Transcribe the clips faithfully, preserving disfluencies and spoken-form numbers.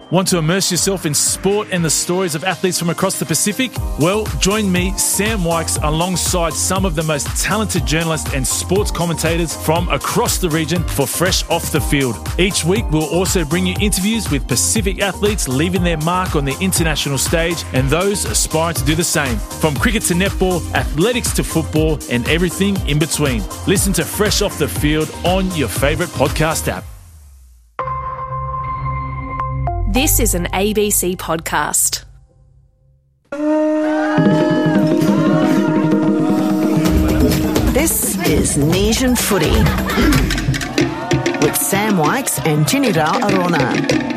Want to immerse yourself in sport and the stories of athletes from across the Pacific? Well, join me, Sam Wykes, alongside some of the most talented journalists and sports commentators from across the region for Fresh Off the Field. Each week, we'll also bring you interviews with Pacific athletes leaving their mark on the international stage and those aspiring to do the same. From cricket to netball, athletics to football, and everything in between. Listen to Fresh Off the Field on your favourite podcast app. This is an A B C podcast. This is Nation Footy with Sam Wykes and Tinirao Arona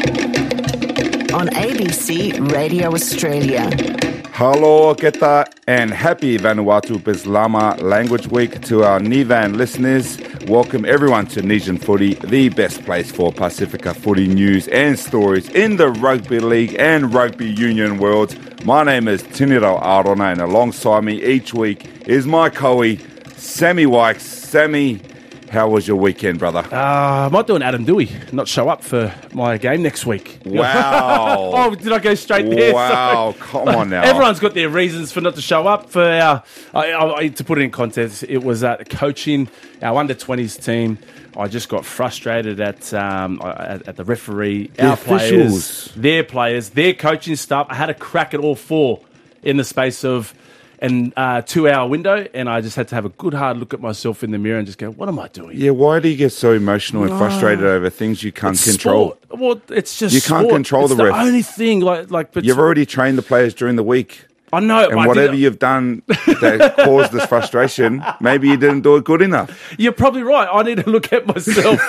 on A B C Radio Australia. Hello, keta, and happy Vanuatu Bislama Language Week to our Nivan listeners. Welcome everyone to Nation Footy, the best place for Pacifica footy news and stories in the rugby league and rugby union world. My name is Tinirao Arona, and alongside me each week is my coe, Sammy Wykes. Sammy, how was your weekend, brother? Uh, I might do an Adam Dewey, not show up for my game next week. Wow. Oh, did I go straight there? Wow, Sorry. Come on now. Everyone's got their reasons for not to show up. For our, I, I, to put it in context, it was uh, coaching our under twenties team. I just got frustrated at um, at, at the referee, the our officials. players, their players, their coaching staff. I had a crack at all four in the space of an uh, two-hour window, and I just had to have a good hard look at myself in the mirror and just go, what am I doing? Yeah, why do you get so emotional and frustrated oh, over things you can't it's control? Sport. Well, it's just You can't sport. control it's the ref. the only thing, like... like but You've already trained the players during the week. I know. And I whatever did, you've done that caused this frustration, maybe you didn't do it good enough. You're probably right. I need to look at myself.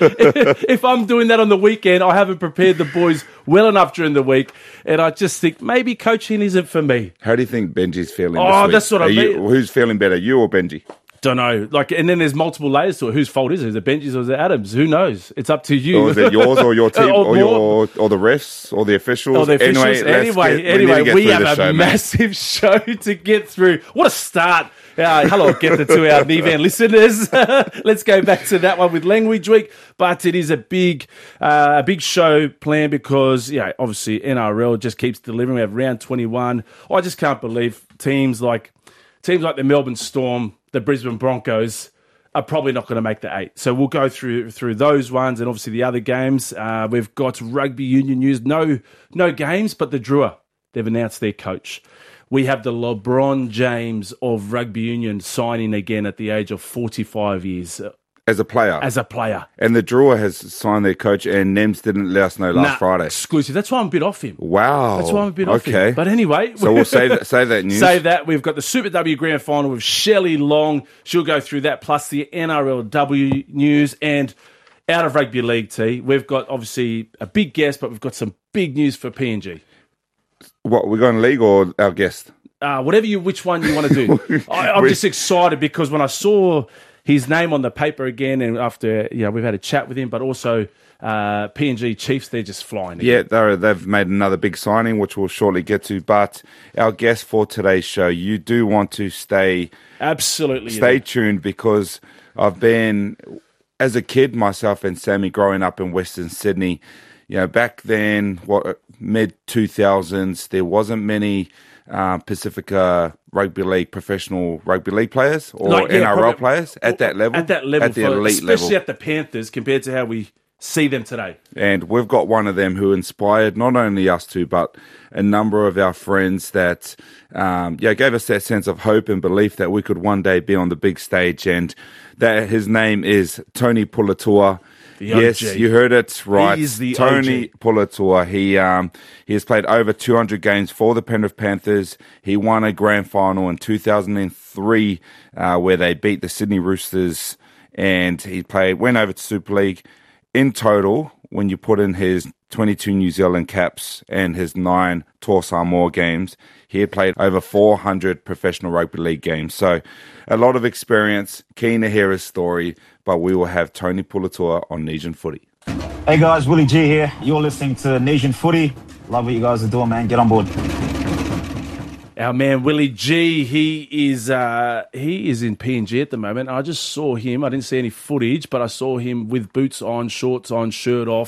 if, if I'm doing that on the weekend, I haven't prepared the boys well enough during the week, and I just think maybe coaching isn't for me. How do you think Benji's feeling Oh, this week? that's what I Are you- mean. Who's feeling better, you or Benji? Don't know. Like, and then there's multiple layers to it. Whose fault is it? Is it Benji's or is it Adam's? Who knows? It's up to you. Or is it yours or your team or, or your or the refs or the officials? Or the officials. Anyway, let's Anyway, get- we need anyway, to get we through have this a show, mate. massive show to get through. What a start. Uh, hello, get the to our Nivan listeners. Let's go back to that one with Language Week. But it is a big uh, a big show planned because, yeah, obviously N R L just keeps delivering. We have round twenty-one. I just can't believe teams like teams like the Melbourne Storm, the Brisbane Broncos are probably not going to make the eight. So we'll go through through those ones and obviously the other games. Uh, we've got rugby union news. No, no games, but the Drua, they've announced their coach. We have the LeBron James of rugby union signing again at the age of forty-five years. As a player. As a player. And the Drua has signed their coach, and Nems didn't let us know last nah, Friday. Exclusive. That's why I'm a bit off him. Wow. That's why I'm a bit off okay. him. But anyway. So we'll save that, save that news. Save that. We've got the Super W Grand Final with Shelley Long. She'll go through that, plus the N R L W news. And out of Rugby League, T, we've got obviously a big guest, but we've got some big news for P N G. What, we're going league or our guest? Uh, whatever you, which one you want to do. I, I'm just excited because when I saw his name on the paper again, and after you know, we've had a chat with him, but also uh, P N G Chiefs, they're just flying. Yeah, they're, they've made another big signing, which we'll shortly get to. But our guest for today's show, you do want to stay absolutely stay yeah. tuned because I've been, as a kid, myself and Sammy, growing up in Western Sydney. You know, back then, what mid two thousands, there wasn't many Uh, Pacifica Rugby League professional rugby league players or like, yeah, N R L probably, players at that level, at that level, at the for, elite especially level, at the Panthers compared to how we see them today. And we've got one of them who inspired not only us two, but a number of our friends that, um, yeah, gave us that sense of hope and belief that we could one day be on the big stage. And that his name is Tony Puletua. Yes, you heard it right. He's the Tony O G. Puletua. He um he has played over two hundred games for the Penrith Panthers. He won a grand final in two thousand three uh, where they beat the Sydney Roosters, and he played went over to Super League. In total, when you put in his twenty-two New Zealand caps and his nine Tour Samoa games, he had played over four hundred professional rugby league games. So a lot of experience. Keen to hear his story, but we will have Tony Puletua on Nation Footy. Hey guys, Willie G here. You're listening to Nation Footy. Love what you guys are doing, man. Get on board. Our man Willie G, he is uh, he is in P N G at the moment. I just saw him. I didn't see any footage, but I saw him with boots on, shorts on, shirt off,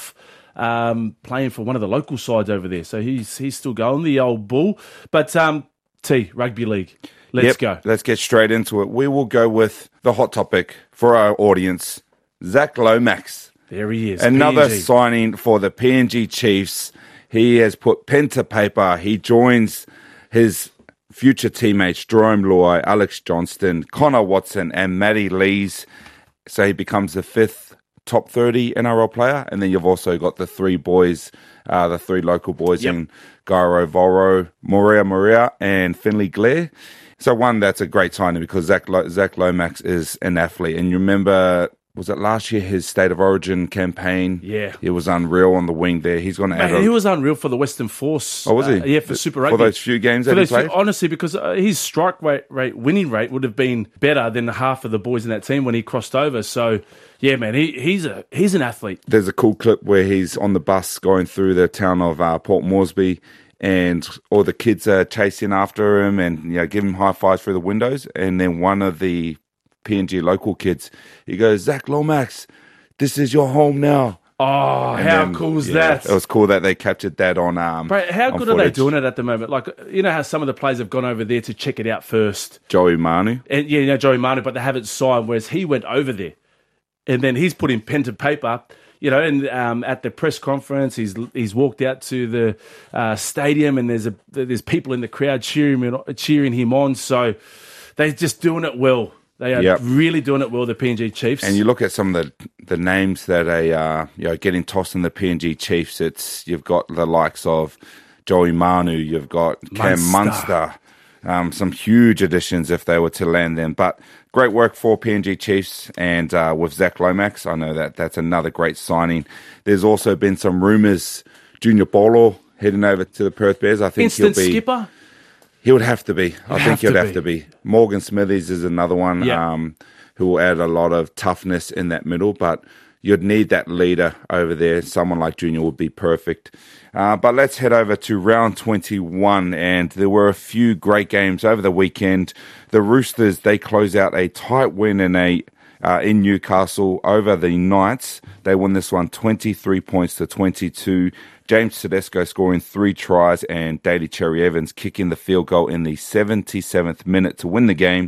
um, playing for one of the local sides over there. So he's he's still going, the old bull. But um, T, rugby league. Let's yep, go. Let's get straight into it. We will go with the hot topic for our audience, Zach Lomax. There he is. Another P N G. signing for the P N G Chiefs. He has put pen to paper. He joins his future teammates, Jerome Luai, Alex Johnston, Connor Watson, and Matty Lees. So he becomes the fifth top thirty N R L player. And then you've also got the three boys, uh, the three local boys Yep. in Gairo Voro, Moria Moria, and Finley Glare. So one, that's a great signing because Zach, Lo- Zach Lomax is an athlete. And you remember, was it last year, his State of Origin campaign? Yeah. It was unreel on the wing there. He's going to add Man, a, he was unreal for the Western Force. Oh, was he? Uh, yeah, for Super Rugby. For those few games For that he those few- played? honestly, because uh, his strike rate, rate, winning rate would have been better than half of the boys in that team when he crossed over. So, yeah, man, he, he's a he's an athlete. There's a cool clip where he's on the bus going through the town of uh, Port Moresby, and all the kids are chasing after him and, you know, give him high fives through the windows. And then one of the P N G local kids, he goes, Zach Lomax, this is your home now. Oh, And how then, cool is yeah, that? It was cool that they captured that on um Bro, how on good are they footage. doing it at the moment? Like, you know how some of the players have gone over there to check it out first. Joey Manu. And yeah, you know, Joey Manu, but they haven't signed, whereas he went over there. And then he's put in pen to paper, you know, and um, at the press conference, he's he's walked out to the uh, stadium and there's a there's people in the crowd cheering him, cheering him on. So they're just doing it well. They are Yep. really doing it well, the P N G Chiefs. And you look at some of the the names that are uh, you know getting tossed in the P N G Chiefs. It's you've got the likes of Joey Manu, you've got Cam Munster. Munster, um, some huge additions if they were to land them. But great work for P N G Chiefs, and uh, with Zach Lomax, I know that that's another great signing. There's also been some rumours Junior Bolo heading over to the Perth Bears. I think Instant he'll be. skipper. He would have to be. I have think he'd to have be. to be. Morgan Smithies is another one Yeah. um, who will add a lot of toughness in that middle, but you'd need that leader over there. Someone like Junior would be perfect. Uh, but let's head over to round twenty-one, and there were a few great games over the weekend. The Roosters, they close out a tight win in a uh, in Newcastle over the Knights. They won this one twenty-three points to twenty-two. James Tedesco scoring three tries and Daly Cherry Evans kicking the field goal in the seventy-seventh minute to win the game.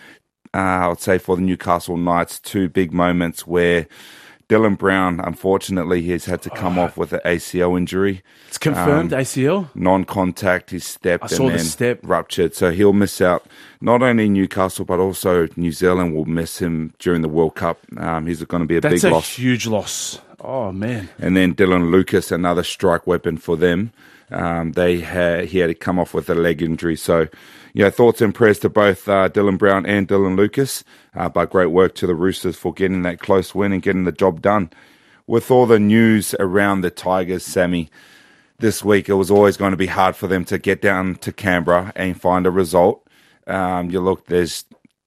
Uh, I would say for the Newcastle Knights, two big moments where Dylan Brown, unfortunately, he's had to come off with an A C L injury. It's confirmed, Um, A C L. Non-contact, he stepped I and saw the then step. ruptured. So he'll miss out. Not only Newcastle, but also New Zealand will miss him during the World Cup. Um, he's going to be a That's big a loss. huge loss. Oh, man. And then Dylan Lucas, another strike weapon for them. Um, they had he had to come off with a leg injury. So, yeah, thoughts and prayers to both uh, Dylan Brown and Dylan Lucas. Uh, but great work to the Roosters for getting that close win and getting the job done. With all the news around the Tigers, Sammy, this week it was always going to be hard for them to get down to Canberra and find a result. Um, you look, there's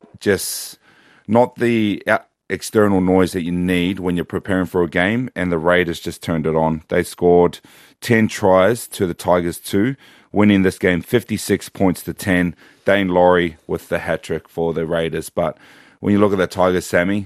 just not the out- external noise that you need when you're preparing for a game, and the Raiders just turned it on. They scored ten tries to the Tigers two, winning this game fifty-six points to ten. Dane Laurie with the hat-trick for the Raiders. But when you look at the Tigers, Sammy,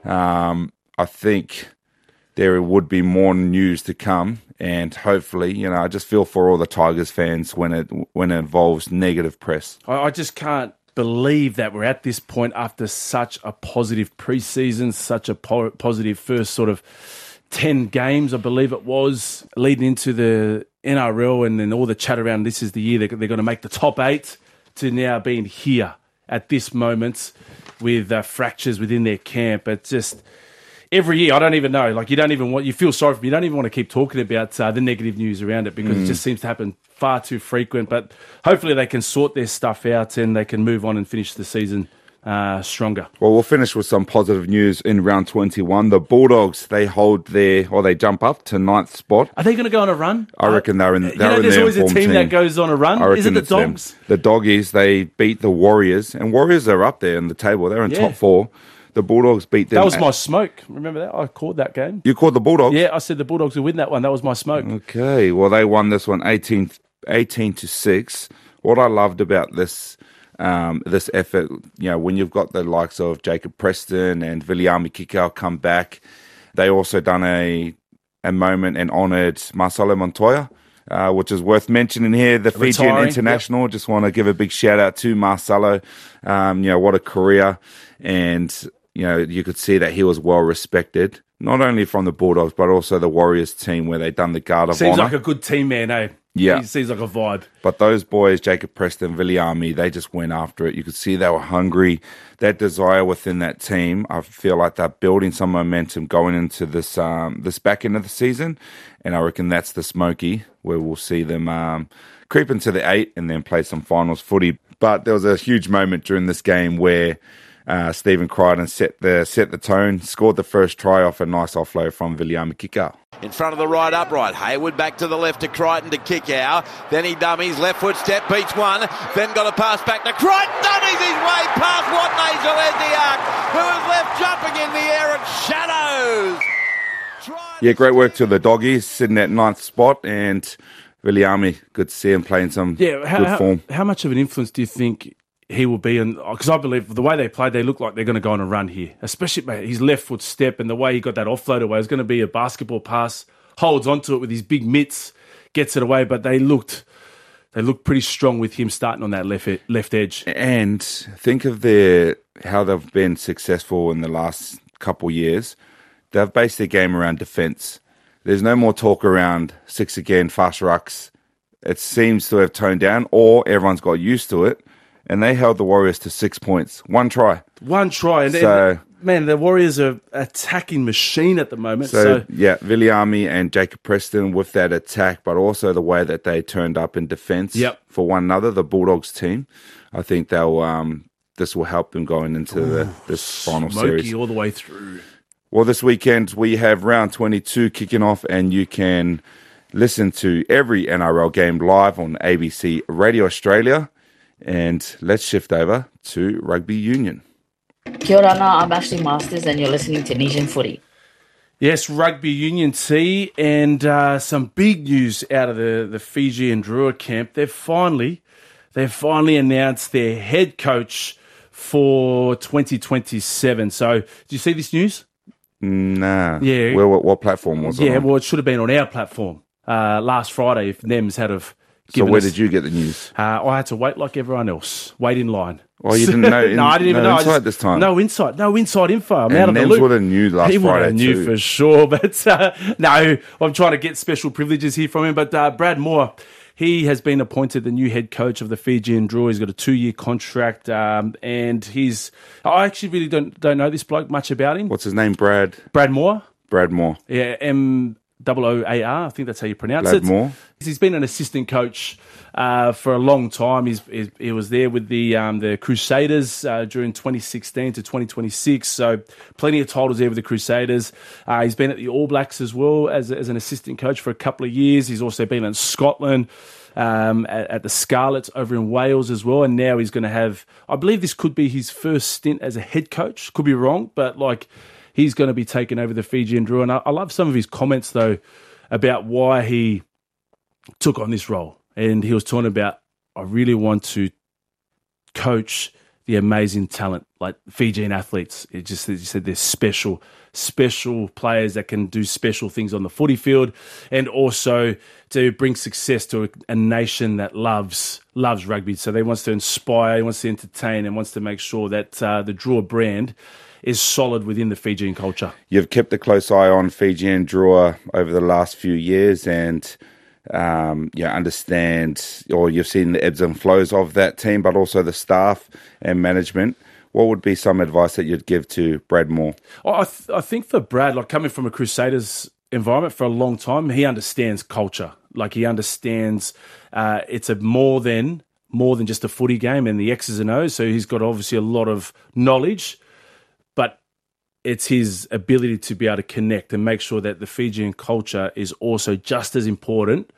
um, I think there would be more news to come, and hopefully, you know, I just feel for all the Tigers fans when it when it involves negative press. I, I just can't believe that we're at this point after such a positive preseason, such a po- positive first sort of ten games, I believe it was, leading into the N R L, and then all the chat around this is the year they're, they're going to make the top eight, to now being here at this moment with uh, fractures within their camp. It's just every year, I don't even know. Like, you don't even want, you feel sorry for me. You don't even want to keep talking about uh, the negative news around it because Mm. it just seems to happen far too frequent. But hopefully they can sort their stuff out and they can move on and finish the season uh, stronger. Well, we'll finish with some positive news in round twenty-one. The Bulldogs, they hold their, or they jump up to ninth spot. Are they going to go on a run? I reckon they're in. They're you know, in there's their always a informed team, that goes on a run. I reckon Is it the it's them. Dogs? The Doggies, they beat the Warriors, and Warriors are up there in the table. They're in Yeah. top four. The Bulldogs beat them. That was at- my smoke. Remember that? I called that game. You called the Bulldogs? Yeah, I said the Bulldogs would win that one. That was my smoke. Okay, well, they won this one eighteen, eighteen to six. What I loved about this um, this effort, you know, when you've got the likes of Jacob Preston and Viliami Kikau come back, they also done a a moment and honoured Marcelo Montoya, uh, which is worth mentioning here. The Fijian Retiring, international. Yep. Just want to give a big shout out to Marcelo. Um, you know, what a career. And, you know, you could see that he was well respected, not only from the Bulldogs, but also the Warriors team where they done the Guard of Seems Honour. like a good team man, eh? Yeah. He seems like a vibe. But those boys, Jacob Preston, Viliami, they just went after it. You could see they were hungry. That desire within that team, I feel like they're building some momentum going into this um, this back end of the season. And I reckon that's the Smoky, where we'll see them um, creep into the eight and then play some finals footy. But there was a huge moment during this game where uh, Stephen Crichton set the set the tone, scored the first try off a nice offload from Viliami Kikau. In front of the right upright. Hayward back to the left to Crichton to kick out. Then he dummies. Left foot step beats one. Then got a pass back to Crichton. Dummies his way past Watney Zalesiak, who is left jumping in the air at shadows. Try Yeah, great work to the doggies, sitting at ninth spot. And Viliami, good to see him playing some Yeah, how, good form. how, how much of an influence do you think he will be? Because I believe the way they played, they look like they're going to go on a run here. Especially mate, his left foot step and the way he got that offload away. It's going to be a basketball pass, holds onto it with his big mitts, gets it away. But they looked, they looked pretty strong with him starting on that left e- left edge. And think of their how they've been successful in the last couple years. They've based their game around defence. There's no more talk around six again, fast rucks. It seems to have toned down, or everyone's got used to it. And they held the Warriors to six points. One try. One try. And, So- and man, the Warriors are attacking machine at the moment. So, So, yeah, Viliami and Jacob Preston with that attack, but also the way that they turned up in defence Yep. for one another, the Bulldogs team. I think they'll um, this will help them going into the, this final smoky series. all the way through. Well, this weekend we have round twenty-two kicking off, and you can listen to every N R L game live on A B C Radio Australia. And let's shift over to rugby union. Kia ora, I'm Ashley Masters and you're listening to Nation Footy. Yes, Rugby Union T, and uh, some big news out of the, the Fiji and Drua camp. They've finally, they've finally announced their head coach for twenty twenty-seven. So, did you see this news? Nah. Yeah. Where, what, what platform was it Yeah, on? well, it should have been on our platform uh, last Friday if Nems had have So given where us- did you get the news? Uh, I had to wait like everyone else, wait in line. Oh, you didn't know? no, I didn't even no know. I insight just- this time? No insight. No inside info. I'm And out of the Nems loop. would have knew last he would Friday have knew too. for sure. But uh, no, I'm trying to get special privileges here from him. But uh, Brad Moore, he has been appointed the new head coach of the Fijian Drua. He's got a two-year contract, um, and he's. I actually really don't don't know this bloke much about him. What's his name? Brad? Brad Moore. Brad Moore. Yeah, M O O A R. I think that's how you pronounce Brad it. Moore. He's been an assistant coach uh, for a long time. He's, he's he was there with the um, the Crusaders uh, during twenty sixteen to twenty twenty-six. So plenty of titles there with the Crusaders. Uh, he's been at the All Blacks as well as as an assistant coach for a couple of years. He's also been in Scotland. Um, at, at the Scarlets over in Wales as well, and now he's going to have. I believe this could be his first stint as a head coach. Could be wrong, but like he's going to be taking over the Fijian Drua. And I, I love some of his comments though about why he took on this role. And he was talking about, I really want to coach the amazing talent, like Fijian athletes. It just he said they're special, special players that can do special things on the footy field, and also to bring success to a, a nation that loves loves rugby. So they wants to inspire, he wants to entertain, and wants to make sure that uh, the Drua brand is solid within the Fijian culture. You've kept a close eye on Fijian Drua over the last few years, and um, you understand, or you've seen the ebbs and flows of that team, but also the staff and management. What would be some advice that you'd give to Brad Moore? I, th- I think for Brad, like coming from a Crusaders environment for a long time, he understands culture. Like he understands uh, it's a more than more than just a footy game and the X's and O's. So he's got obviously a lot of knowledge, but it's his ability to be able to connect and make sure that the Fijian culture is also just as important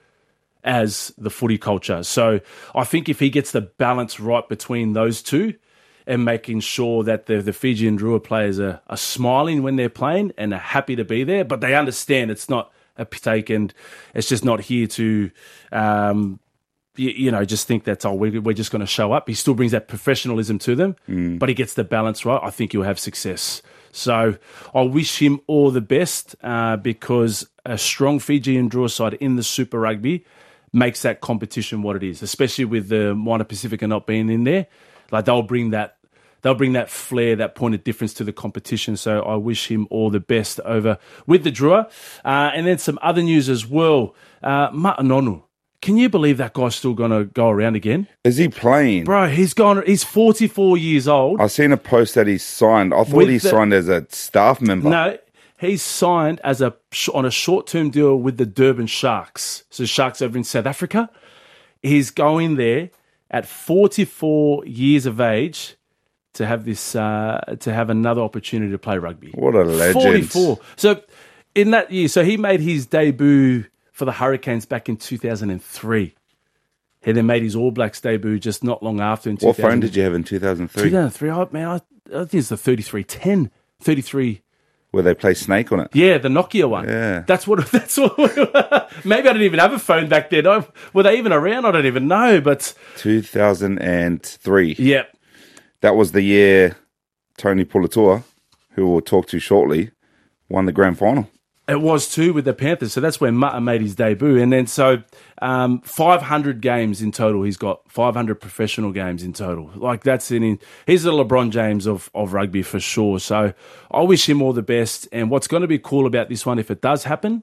as the footy culture. So I think if he gets the balance right between those two and making sure that the, the Fijian Drua players are, are smiling when they're playing and are happy to be there, but they understand it's not a take and it's just not here to, um, you, you know, just think that, oh, we're, we're just going to show up. He still brings that professionalism to them, mm. but he gets the balance right. I think he'll have success. So I wish him all the best uh, because a strong Fijian Drua side in the Super Rugby makes that competition what it is, especially with the Moana Pacifica not being in there. Like they'll bring that, they'll bring that flair, that point of difference to the competition. So I wish him all the best over with the Drua. Uh, and then some other news as well. Uh, Ma'anonu. Can you believe that guy's still going to go around again? Is he playing? Bro, he's gone. He's forty-four years old. I've seen a post that he's signed. I thought With he the- signed as a staff member. No, he's signed as a on a short-term deal with the Durban Sharks. So Sharks over in South Africa. He's going there at forty-four years of age to have this uh, to have another opportunity to play rugby. What a legend. forty-four. So in that year, so he made his debut for the Hurricanes back in two thousand three. He then made his All Blacks debut just not long after in What two thousand. phone did you have in two thousand three? two thousand three, oh, man, I, I think it's the thirty-three ten. thirty-three. Where they play Snake on it? Yeah, the Nokia one. Yeah. That's what, that's what, maybe I didn't even have a phone back then. I, were they even around? I don't even know, but. two thousand three. Yeah. That was the year Tony Pulatua, who we'll talk to shortly, won the grand final. It was too with the Panthers, so that's when Mata made his debut. And then so um, five hundred games in total he's got, five hundred professional games in total. Like that's in, he's the LeBron James of, of rugby for sure. So I wish him all the best. And what's going to be cool about this one, if it does happen,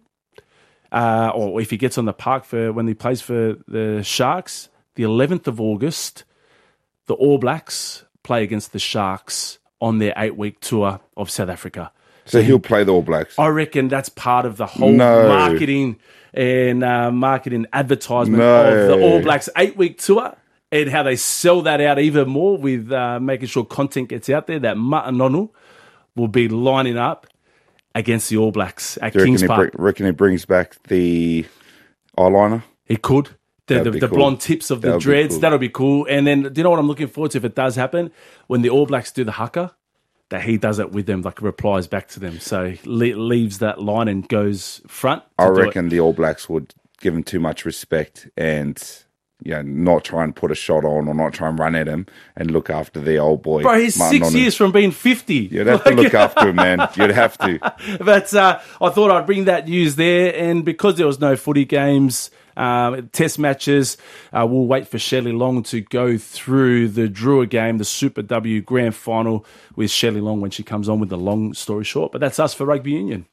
uh, or if he gets on the park for when he plays for the Sharks, the eleventh of August, the All Blacks play against the Sharks on their eight-week tour of South Africa. So he'll play the All Blacks. I reckon that's part of the whole No. marketing and uh, marketing advertisement No. of the All Blacks eight-week tour and how they sell that out even more with uh, making sure content gets out there, that Ma'anonu will be lining up against the All Blacks at Do you Kings reckon, he Park. br- reckon he brings back the eyeliner? He could. The, That'd the, be the cool. blonde tips of the That'd be dreads, cool. that'll be cool. And then, do you know what I'm looking forward to if it does happen? When the All Blacks do the haka, that he does it with them, like replies back to them. So le- leaves that line and goes front. to I do it. reckon the All Blacks would give him too much respect and you know, not try and put a shot on or not try and run at him and look after the old boy. Bro, he's Martin six Nonu. years from being fifty. You'd have to look after him, man. You'd have to. But uh, I thought I'd bring that news there. And because there was no footy games, um, test matches, uh, we'll wait for Shelley Long to go through the Drua game, the Super W Grand Final with Shelley Long when she comes on with the long story short. But that's us for Rugby Union.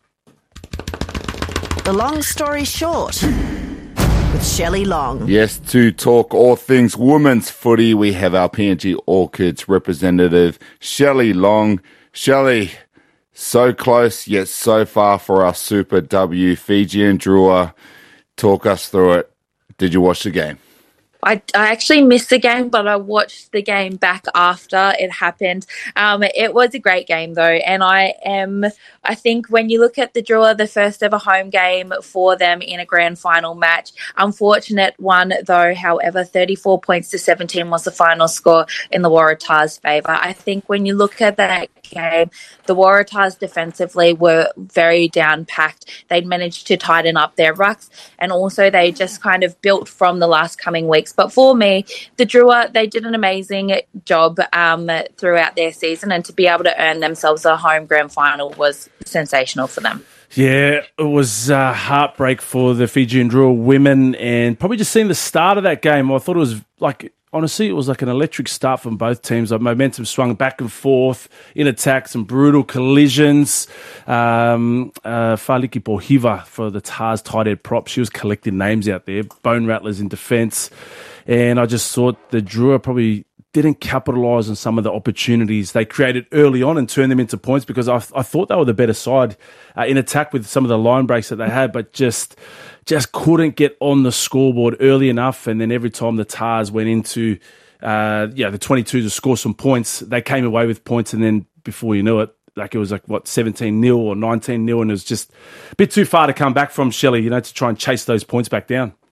The long story short with Shelley Long. Yes, to talk all things women's footy, we have our P N G Orchids representative, Shelley Long. Shelley, so close yet so far for our Super W, Fiji and Drua. Talk us through it. Did you watch the game? I, I actually missed the game, but I watched the game back after it happened. Um, it was a great game, though, and I am. I think when you look at the Drua, the first ever home game for them in a grand final match, unfortunate one though. However, thirty-four points to seventeen was the final score in the Waratahs' favour. I think when you look at that game, the Waratahs defensively were very down-packed. They'd managed to tighten up their rucks, and also they just kind of built from the last coming weeks. But for me, the Drua, they did an amazing job um, throughout their season, and to be able to earn themselves a home grand final was sensational for them. Yeah, it was uh, heartbreak for the Fijian Drua women, and probably just seeing the start of that game, I thought it was like, honestly, it was like an electric start from both teams. Like momentum swung back and forth in attack, some brutal collisions. Um, uh, Faliki Pohiva for the Tars tight head prop, she was collecting names out there, bone rattlers in defence. And I just thought the Drua probably didn't capitalise on some of the opportunities they created early on and turn them into points, because I, I thought they were the better side uh, in attack with some of the line breaks that they had, but just just couldn't get on the scoreboard early enough. And then every time the Tars went into uh, yeah the twenty-two to score some points, they came away with points, and then before you knew it, like it was like, what, seventeen nil or nineteen nil, and it was just a bit too far to come back from, Shelley, you know, to try and chase those points back down.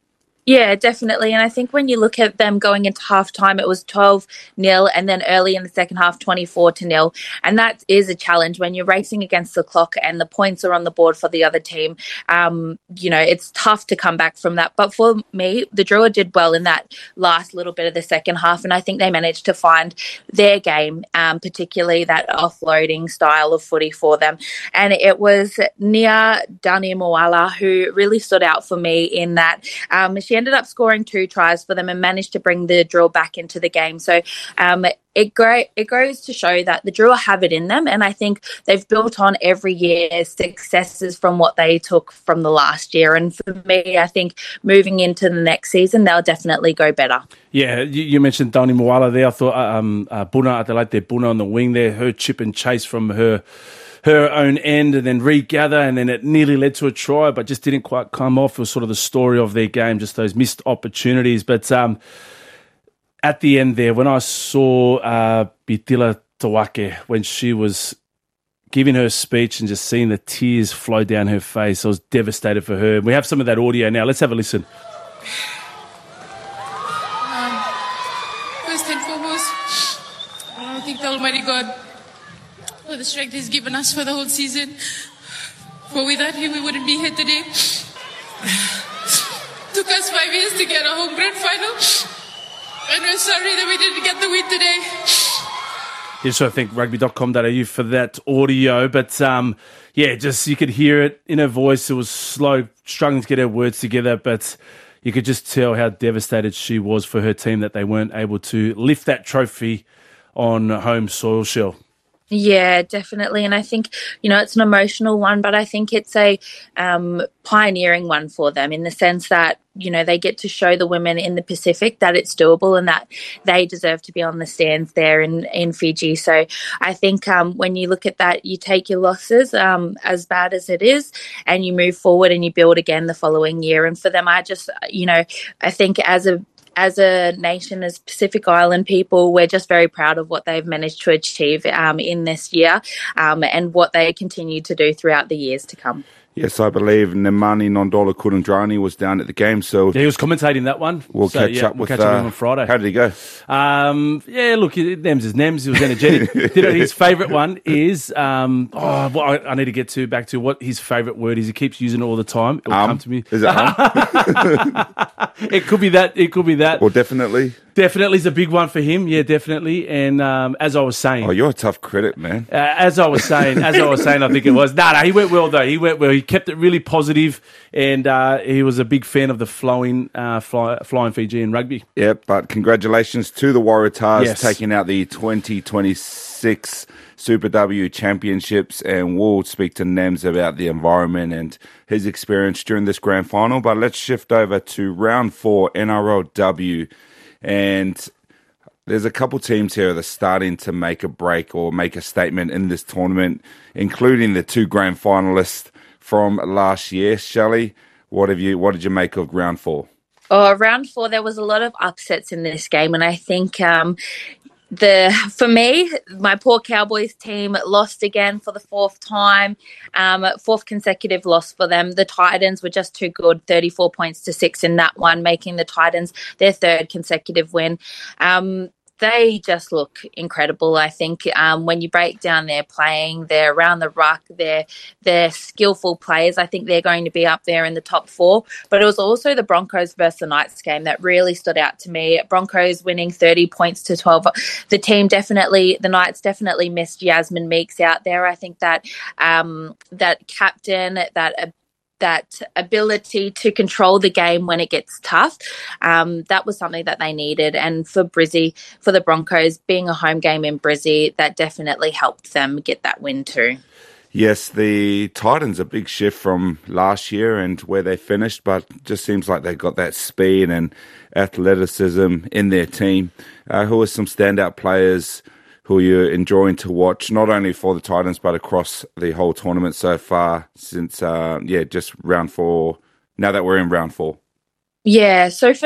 Yeah, definitely. And I think when you look at them going into half-time, it was twelve nil, and then early in the second half, twenty-four to nil. And that is a challenge when you're racing against the clock and the points are on the board for the other team. Um, you know, it's tough to come back from that. But for me, the Drua did well in that last little bit of the second half, and I think they managed to find their game, um, particularly that offloading style of footy for them. And it was Nia Danimawala who really stood out for me in that. Um, she ended up scoring two tries for them and managed to bring the Drua back into the game. So um, it, go- it goes to show that the Drua have it in them, and I think they've built on every year's successes from what they took from the last year. And for me, I think moving into the next season, they'll definitely go better. Yeah, you, you mentioned Dani Moala there. I thought um, uh, Buna Adelaide, Buna on the wing there, her chip and chase from her her own end and then regather, and then it nearly led to a try, but just didn't quite come off. It was sort of the story of their game, just those missed opportunities. But um, at the end there, when I saw uh, Pitila Tawake, when she was giving her speech and just seeing the tears flow down her face, I was devastated for her. We have some of that audio now. Let's have a listen. Um, first and foremost, I thank the Almighty God for the strength He's given us for the whole season. For without Him, we wouldn't be here today. Took us five years to get a home grand final, and we're sorry that we didn't get the win today. Yeah, so I think rugby dot com dot a u for that audio, but um, yeah, just you could hear it in her voice. It was slow, struggling to get her words together, but you could just tell how devastated she was for her team that they weren't able to lift that trophy on home soil, Shell. Yeah, definitely. And I think, you know, it's an emotional one, but I think it's a um, pioneering one for them in the sense that, you know, they get to show the women in the Pacific that it's doable and that they deserve to be on the stands there in, in Fiji. So I think um, when you look at that, you take your losses um, as bad as it is and you move forward and you build again the following year. And for them, I just, you know, I think as a As a nation, as Pacific Island people, we're just very proud of what they've managed to achieve um, in this year um, and what they continue to do throughout the years to come. Yes, I believe Nemani Nondola Kurandrani was down at the game, so yeah, he was commentating that one. We'll so, catch yeah, up we'll with catch uh, up with him on Friday. How did he go? Um, yeah, look, Nems is Nems. He was energetic. You know, his favourite one is um, oh, well, I, I need to get to back to what his favourite word is. He keeps using it all the time. It will um, come to me. Is it um? It could be that. It could be that. Well, definitely. Definitely is a big one for him. Yeah, definitely. And um, as I was saying, oh, you're a tough critic, man. Uh, as I was saying, as I was saying, I think it was. No, nah, no, nah, he went well though. He went well. He kept it really positive, and uh, he was a big fan of the flowing, uh, fly, flying Fijian rugby. Yeah, but congratulations to the Waratahs yes. taking out the twenty twenty-six Super W Championships, and we'll speak to Nems about the environment and his experience during this grand final. But let's shift over to round four N R L W. And there's a couple teams here that are starting to make a break or make a statement in this tournament, including the two grand finalists from last year. Shelley, what have you? What did you make of round four? Oh, round four, there was a lot of upsets in this game, and I think um, the for me, my poor Cowboys team lost again for the fourth time, um, fourth consecutive loss for them. The Titans were just too good, thirty-four points to six in that one, making the Titans their third consecutive win. Um, They just look incredible. I think um, when you break down their playing, they're around the ruck, they're, they're skillful players. I think they're going to be up there in the top four. But it was also the Broncos versus the Knights game that really stood out to me. Broncos winning thirty points to twelve. The team definitely, the Knights definitely missed Yasmin Meeks out there. I think that um, that captain, that uh, that ability to control the game when it gets tough, um, that was something that they needed. And for Brizzy, for the Broncos, being a home game in Brizzy, that definitely helped them get that win too. Yes, the Titans, a big shift from last year and where they finished, but just seems like they got that speed and athleticism in their team. Uh, who are some standout players who you're enjoying to watch, not only for the Titans, but across the whole tournament so far since, uh, yeah, just round four, now that we're in round four? Yeah, so for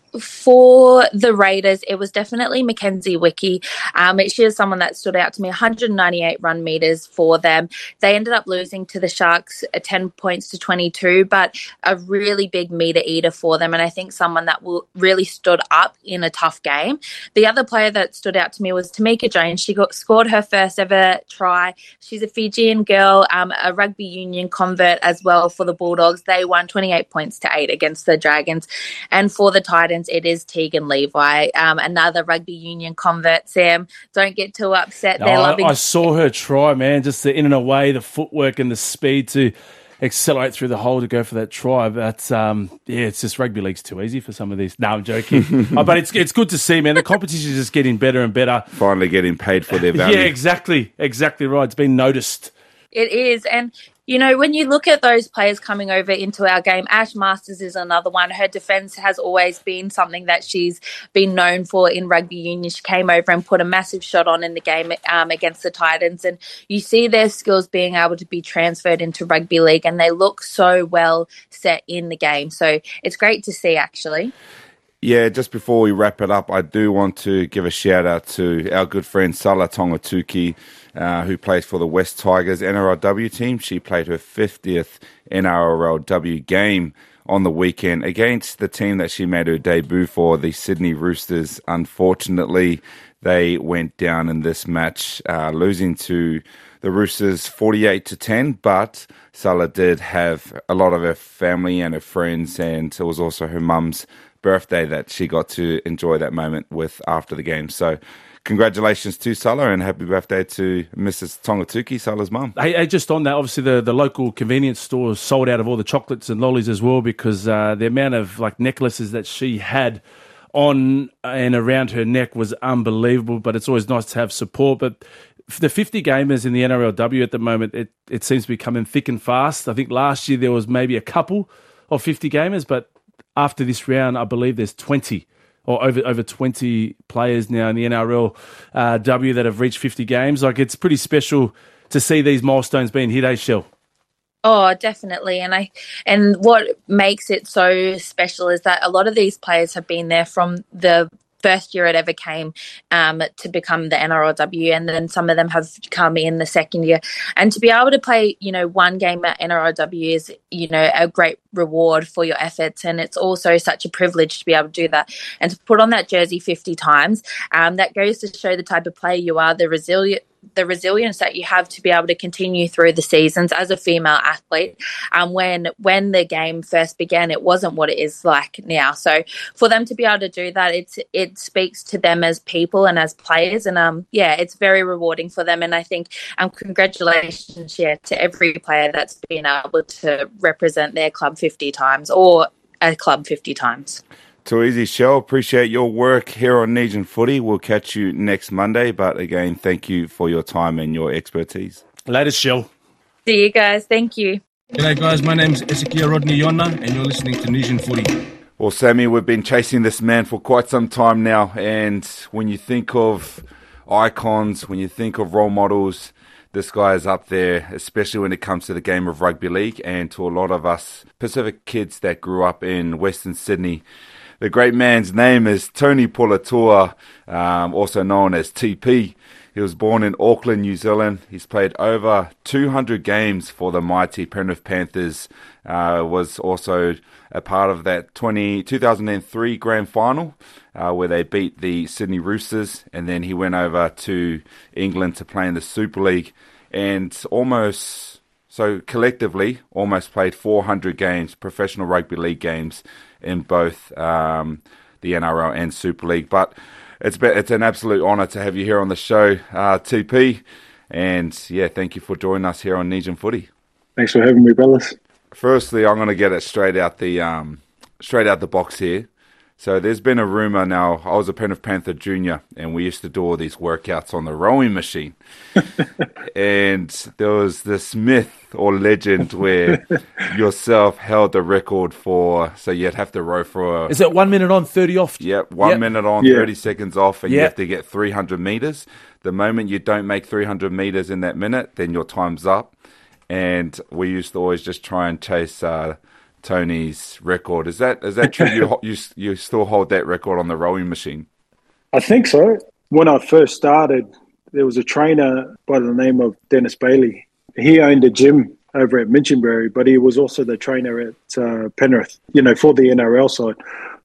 For the Raiders, it was definitely Mackenzie Wickie. Um, she is someone that stood out to me. one hundred ninety-eight run meters for them. They ended up losing to the Sharks uh, ten points to twenty-two, but a really big meter eater for them. And I think someone that will really stood up in a tough game. The other player that stood out to me was Tamika Jones. She got scored her first ever try. She's a Fijian girl, um, a rugby union convert as well for the Bulldogs. They won twenty-eight points to eight against the Dragons. And for the Titans, it is Tegan Levi, um, another rugby union convert. Sam, don't get too upset. They're oh, loving. I saw her try, man, just the in and away, the footwork and the speed to accelerate through the hole to go for that try. But um, yeah, it's just rugby league's too easy for some of these. No, I'm joking. oh, but it's it's good to see, man. The competition is just getting better and better. Finally getting paid for their value. Yeah, exactly, exactly right. It's been noticed. It is, and you know, when you look at those players coming over into our game, Ash Masters is another one. Her defence has always been something that she's been known for in rugby union. She came over and put a massive shot on in the game um, against the Titans, and you see their skills being able to be transferred into rugby league, and they look so well set in the game. So it's great to see, actually. Yeah, just before we wrap it up, I do want to give a shout out to our good friend Sala Tongatuki, uh, who plays for the West Tigers N R L W team. She played her fiftieth N R L W game on the weekend against the team that she made her debut for, the Sydney Roosters. Unfortunately, they went down in this match, uh, losing to the Roosters forty-eight to ten, but Sala did have a lot of her family and her friends, and it was also her mum's birthday that she got to enjoy that moment with after the game. So congratulations to Sala and happy birthday to Missus Tongatuki, Sala's mum. Hey, hey, just on that, obviously the, the local convenience store sold out of all the chocolates and lollies as well, because uh, the amount of like necklaces that she had on and around her neck was unbelievable. But it's always nice to have support. But for the fifty gamers in the N R L W at the moment, it, it seems to be coming thick and fast. I think last year there was maybe a couple of fifty gamers, but after this round, I believe there's twenty or over over twenty players now in the N R L uh, W that have reached fifty games. Like, it's pretty special to see these milestones being hit, eh, Shell? Oh, definitely. And I and what makes it so special is that a lot of these players have been there from the first year it ever came um, to become the N R L W, and then some of them have come in the second year. And to be able to play, you know, one game at N R L W is, you know, a great reward for your efforts, and it's also such a privilege to be able to do that and to put on that jersey fifty times. Um, that goes to show the type of player you are, the resilient. the resilience that you have to be able to continue through the seasons as a female athlete. Um, when when the game first began, it wasn't what it is like now. So for them to be able to do that, it's it speaks to them as people and as players. And um, yeah, it's very rewarding for them. And I think um, congratulations, yeah, to every player that's been able to represent their club fifty times or a club fifty times. Too easy, Shell. Appreciate your work here on Nesian Footy. We'll catch you next Monday. But again, thank you for your time and your expertise. Later, Shell. See you guys. Thank you. G'day, guys. My name's Ezekiel Rodney Yona, and you're listening to Nesian Footy. Well, Sammy, we've been chasing this man for quite some time now. And when you think of icons, when you think of role models, this guy is up there, especially when it comes to the game of rugby league and to a lot of us Pacific kids that grew up in Western Sydney. The great man's name is Tony Pulatua, um, also known as T P. He was born in Auckland, New Zealand. He's played over two hundred games for the mighty Penrith Panthers. Uh, was also a part of that twenty, two thousand three grand final uh, where they beat the Sydney Roosters. And then he went over to England to play in the Super League and almost, so collectively, almost played four hundred games, professional rugby league games, in both um, the N R L and Super League. But it's been, it's an absolute honour to have you here on the show, uh, T P. And yeah, thank you for joining us here on Nesian Footy. Thanks for having me, brothers. Firstly, I'm going to get it straight out the um, straight out the box here. So there's been a rumour now. I was a Penrith Panther junior, and we used to do all these workouts on the rowing machine. And there was this myth or legend where yourself held the record for, so you'd have to row for... A, Is it one minute on, thirty off? Yep, one yep. minute on, yeah. thirty seconds off, and yep. you have to get three hundred metres. The moment you don't make three hundred metres in that minute, then your time's up. And we used to always just try and chase... Uh, Tony's record. Is that is that true? you ho- you you still hold that record on the rowing machine? I think so. When I first started, there was a trainer by the name of Dennis Bailey. He owned a gym over at Minchinbury, but he was also the trainer at uh, Penrith, you know, for the N R L side.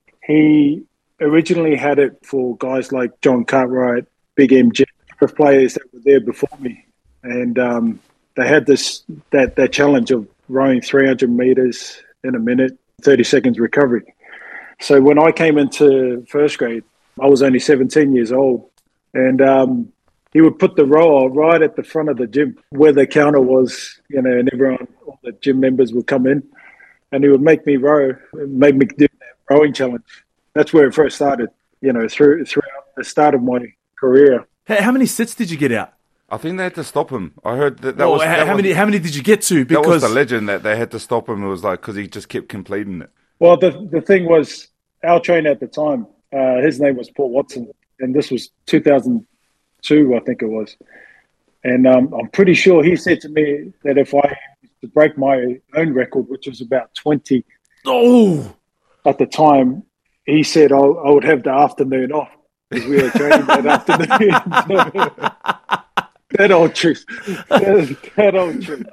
He originally had it for guys like John Cartwright, Big M J, players that were there before me. And um, they had this that, that challenge of rowing three hundred metres in a minute, thirty seconds recovery. So when I came into first grade, I was only seventeen years old. And um, he would put the rower right at the front of the gym where the counter was, you know, and everyone, all the gym members would come in. And he would make me row, make me do that rowing challenge. That's where it first started, you know, through throughout the start of my career. How many sets did you get out? I think they had to stop him. I heard that that well, was how, that how was, many. How many did you get to? Because that was the Because legend that they had to stop him. It was like because he just kept completing it. Well, the the thing was, our trainer at the time, uh, his name was Paul Watson, and this was two thousand two, I think it was. And um, I'm pretty sure he said to me that if I was to break my own record, which was about twenty, oh, at the time, he said I, I would have the afternoon off because we were training that afternoon. That old truth. That, that old truth.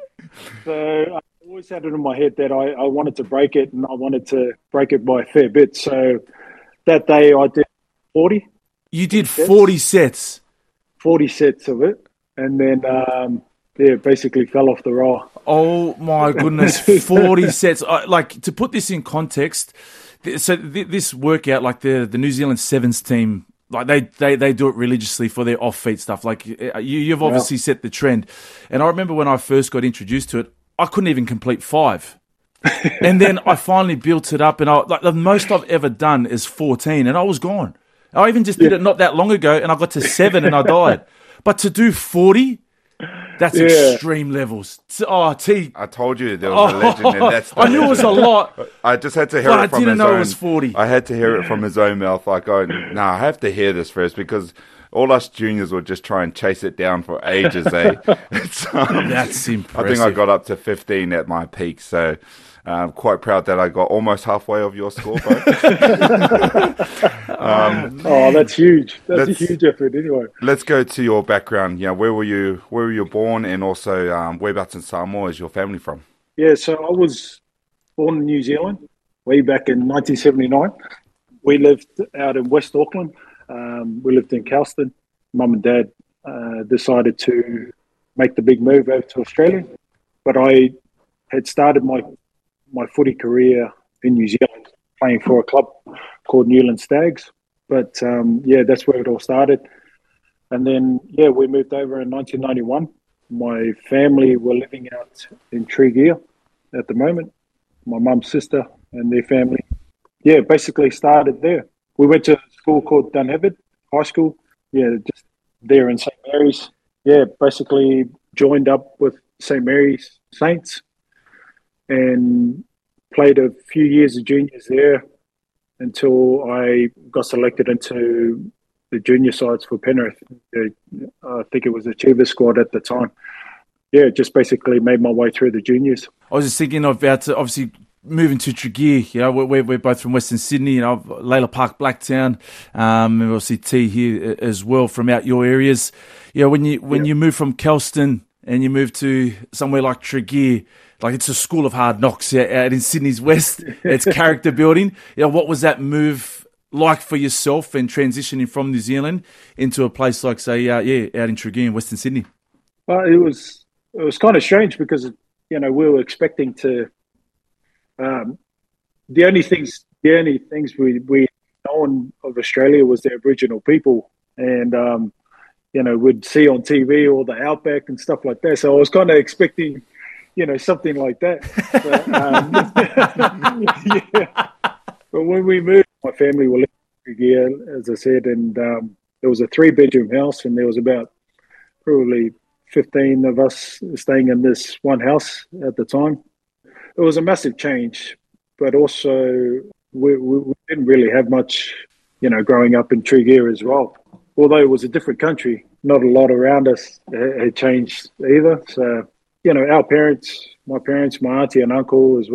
So I always had it in my head that I, I wanted to break it, and I wanted to break it by a fair bit. So that day I did forty. You did forty sets? forty sets of it. And then, um, yeah, basically fell off the roll. Oh, my goodness. forty sets. I, like, to put this in context, th- so th- this workout, like the, the New Zealand Sevens team, like they, they, they do it religiously for their off-feet stuff. Like, you, you've obviously yeah. set the trend. And I remember when I first got introduced to it, I couldn't even complete five. And then I finally built it up, and I, like the most I've ever done is fourteen, and I was gone. I even just did yeah. it not that long ago, and I got to seven, and I died. But to do forty, that's yeah. extreme levels. Oh, T. I told you there was oh, a legend, and that's I knew it was a lot. I just had to hear but it from I didn't his know own. It was forty. I had to hear it from his own mouth. Like, oh, no, nah, I have to hear this first because all us juniors would just try and chase it down for ages. Eh? It's, um, that's impressive. I think I got up to fifteen at my peak, so. I'm quite proud that I got almost halfway of your score, bro. um, oh, that's huge. That's a huge effort anyway. Let's go to your background. You know, where were you where were you born, and also um, whereabouts in Samoa is your family from? Yeah, so I was born in New Zealand way back in nineteen seventy-nine. We lived out in West Auckland. Um, we lived in Kelston. Mum and Dad uh, decided to make the big move over to Australia. But I had started my my footy career in New Zealand, playing for a club called Newland Stags. But, um, yeah, that's where it all started. And then, yeah, we moved over in nineteen ninety-one. My family were living out in Tregear at the moment, my mum's sister and their family. Yeah, basically started there. We went to a school called Dunheved High School. Yeah, just there in Saint Mary's. Yeah, basically joined up with Saint Mary's Saints and played a few years of juniors there until I got selected into the junior sides for Penrith. I think it was the Achiever squad at the time. Yeah, just basically made my way through the juniors. I was just thinking about uh, obviously moving to Tregear. You know, we're, we're both from Western Sydney. You know, Layla Park, Blacktown, um, and obviously T here as well from out your areas. You know, when you when yeah. you move from Kelston and you move to somewhere like Tregear, like it's a school of hard knocks out in Sydney's West. It's character building. You know, what was that move like for yourself and transitioning from New Zealand into a place like, say, uh, yeah, out in Tregear in Western Sydney? Well, it was it was kind of strange because, you know, we were expecting to. Um, the only things the only things we we known of Australia was the Aboriginal people, and um, you know, we'd see on T V all the outback and stuff like that. So I was kind of expecting, you know, something like that. But, um, yeah. But when we moved, my family were living in Tregear, as I said, and um, there was a three-bedroom house, and there was about probably fifteen of us staying in this one house at the time. It was a massive change, but also we, we, we didn't really have much, you know, growing up in Tregear as well. Although it was a different country, not a lot around us had changed either. So, you know, our parents, my parents, my auntie and uncle as well,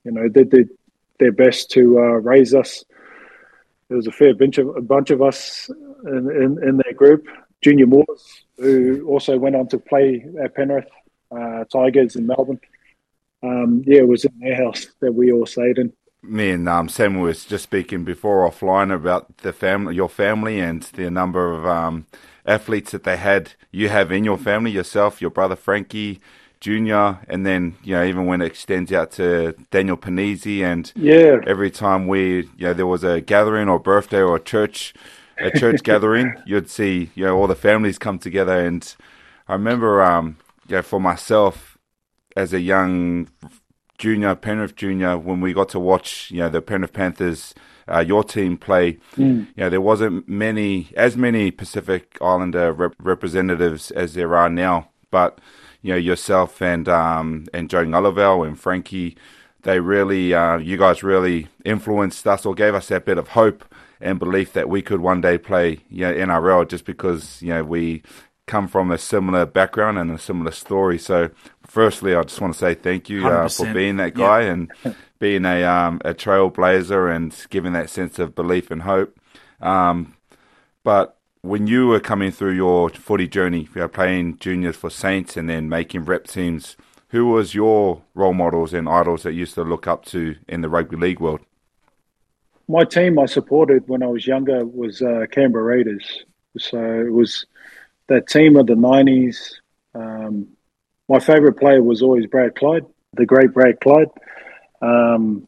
You know, they did their best to uh, raise us. There was a fair bunch of a bunch of us in, in, in that group. Junior Moores, who also went on to play at Penrith, uh, Tigers in Melbourne. Um, yeah, it was in their house that we all stayed in. Me and um, Samuel was just speaking before offline about the family, your family, and the number of um, athletes that they had. You have in your family yourself, your brother Frankie Junior, and then you know even when it extends out to Daniel Panisi, and yeah, every time we you know there was a gathering or birthday or a church a church gathering, you'd see you know all the families come together. And I remember um you know, for myself as a young junior, Penrith junior, when we got to watch, you know, the Penrith Panthers, uh, your team play, mm. you know, there wasn't many, as many Pacific Islander rep- representatives as there are now. But, you know, yourself and um, and Joe Ngalavel and Frankie, they really, uh, you guys really influenced us or gave us that bit of hope and belief that we could one day play, you know, N R L, just because, you know, we come from a similar background and a similar story. So firstly, I just want to say thank you uh, for being that guy, yep. and being a um, a trailblazer and giving that sense of belief and hope. Um, but when you were coming through your footy journey, you know, playing juniors for Saints and then making rep teams, who was your role models and idols that you used to look up to in the rugby league world? My team I supported when I was younger was uh, Canberra Raiders. So it was that team of the nineties. Um, my favourite player was always Brad Clyde, the great Brad Clyde. Um,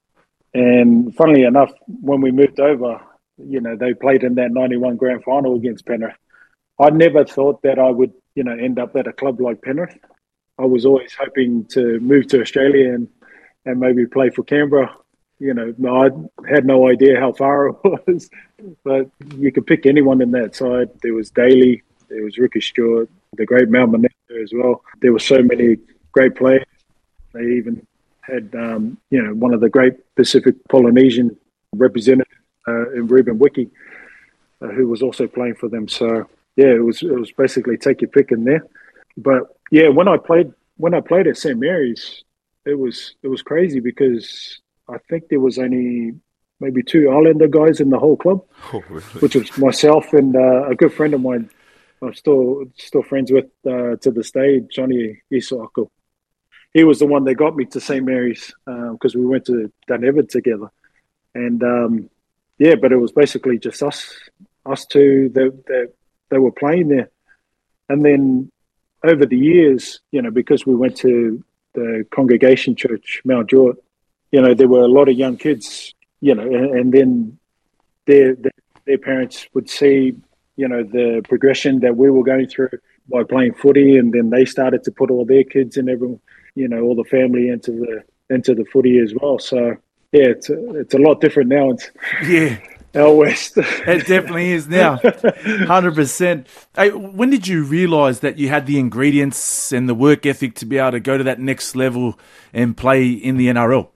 and funnily enough, when we moved over, you know, they played in that ninety-one grand final against Penrith. I never thought that I would, you know, end up at a club like Penrith. I was always hoping to move to Australia and, and maybe play for Canberra. You know, I had no idea how far it was, but you could pick anyone in that side. There was Daly, there was Ricky Stewart, the great Mal Manetta as well. There were so many great players. They even had, um, you know, one of the great Pacific Polynesian representatives uh, in Reuben Wiki, uh, who was also playing for them. So yeah, it was it was basically take your pick in there. But yeah, when I played when I played at Saint Mary's, it was it was crazy because I think there was only maybe two Islander guys in the whole club, oh, really? Which was myself and uh, a good friend of mine. I'm still still friends with uh, to this day, Johnny Isako. He was the one that got me to Saint Mary's because um, we went to Dunedin together. And um, yeah, but it was basically just us, us two that, that that were playing there. And then over the years, you know, because we went to the Congregation Church, Mount Druitt, you know, there were a lot of young kids, you know, and, and then their, their their parents would see, you know, the progression that we were going through by playing footy, and then they started to put all their kids and everyone, you know, all the family into the into the footy as well. So yeah, it's a, it's a lot different now. It's yeah, out west. It definitely is now, one hundred percent. Hey, when did you realise that you had the ingredients and the work ethic to be able to go to that next level and play in the N R L?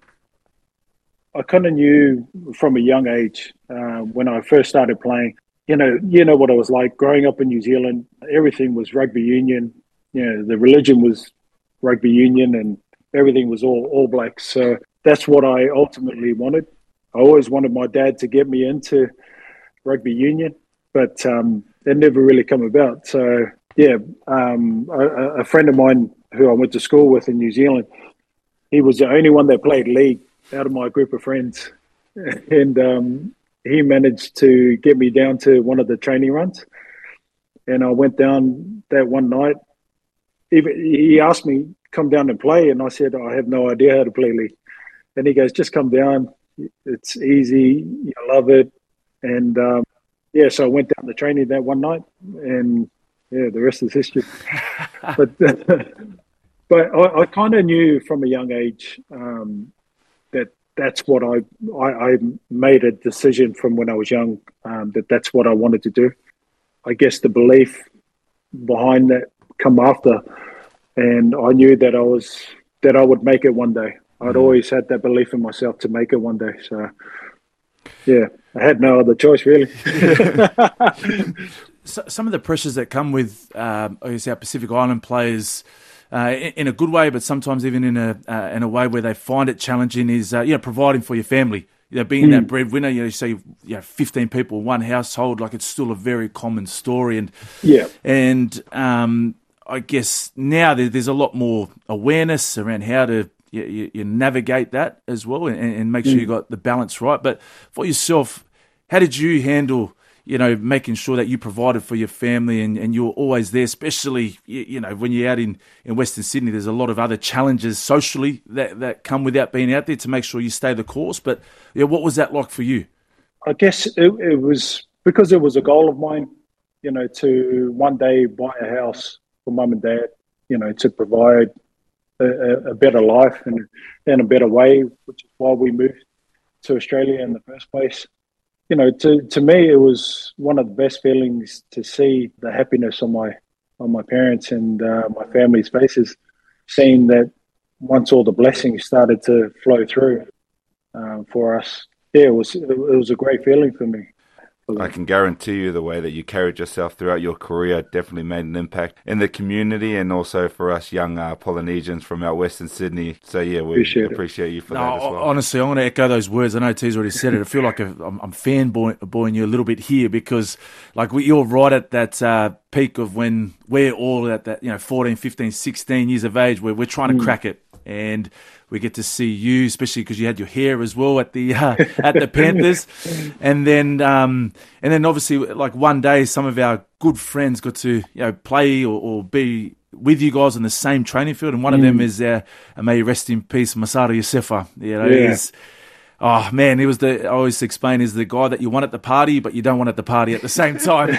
I kind of knew from a young age uh, when I first started playing. You know, you know what it was like growing up in New Zealand. Everything was rugby union. You know, the religion was rugby union, and everything was all All Blacks. So that's what I ultimately wanted. I always wanted my dad to get me into rugby union, but um, it never really come about. So yeah, um, a, a friend of mine who I went to school with in New Zealand, he was the only one that played league out of my group of friends, and um, he managed to get me down to one of the training runs. And I went down that one night. Even he asked me, come down and play. And I said, I have no idea how to play league. And he goes, just come down. It's easy. You love it. And um, yeah, so I went down to training that one night, and yeah, the rest is history. but but I, I kind of knew from a young age um, that that's what I, I, I made a decision from when I was young, um, that that's what I wanted to do. I guess the belief behind that come after, and I knew that I was, that I would make it one day. I'd mm. always had that belief in myself to make it one day. So yeah, I had no other choice really. So, some of the pressures that come with, um, I guess, our Pacific Island players, uh, in, in a good way, but sometimes even in a uh, in a way where they find it challenging, is uh, you know, providing for your family. You know, being mm. that breadwinner, you know, you say, you know, fifteen people, one household, like it's still a very common story. And yeah, and um, I guess now there, there's a lot more awareness around how to you, you, you navigate that as well, and, and make sure mm. you got the balance right. But for yourself, how did you handle, you know, making sure that you provided for your family and, and you're always there, especially, you, you know, when you're out in, in Western Sydney, there's a lot of other challenges socially that, that come without being out there to make sure you stay the course. But yeah, what was that like for you? I guess it, it was because it was a goal of mine, you know, to one day buy a house for mum and dad, you know, to provide a, a better life and, and a better way, which is why we moved to Australia in the first place. You know, to, to me, it was one of the best feelings to see the happiness on my on my parents and uh, my family's faces, seeing that once all the blessings started to flow through uh, for us. Yeah, it was it was a great feeling for me. I can guarantee you the way that you carried yourself throughout your career definitely made an impact in the community and also for us young uh, Polynesians from out Western Sydney. So, yeah, we appreciate, appreciate you for no, that as well. Honestly, I'm going to echo those words. I know T's already said it. I feel like I'm, I'm fanboying you a little bit here because, like, we, you're right at that uh, peak of when we're all at that, you know, fourteen, fifteen, sixteen years of age where we're trying to mm. crack it. And we get to see you, especially because you had your hair as well at the uh, at the Panthers, and then um, and then obviously like one day some of our good friends got to you know play or, or be with you guys on the same training field, and one mm. of them is uh, may he rest in peace, Masada Yosefa. You know, yeah. he's oh man, he was the I always explain is the guy that you want at the party, but you don't want at the party at the same time.